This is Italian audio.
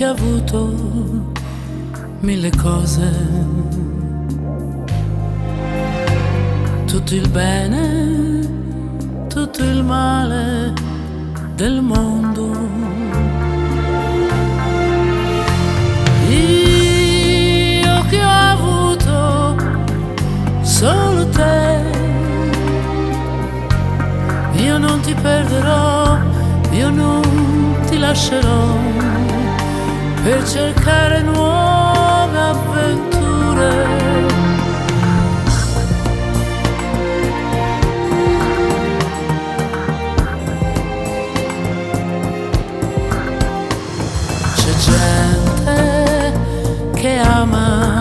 che ha avuto mille cose, tutto il bene, tutto il male del mondo. Io che ho avuto solo te, io non ti perderò, io non ti lascerò per cercare nuovo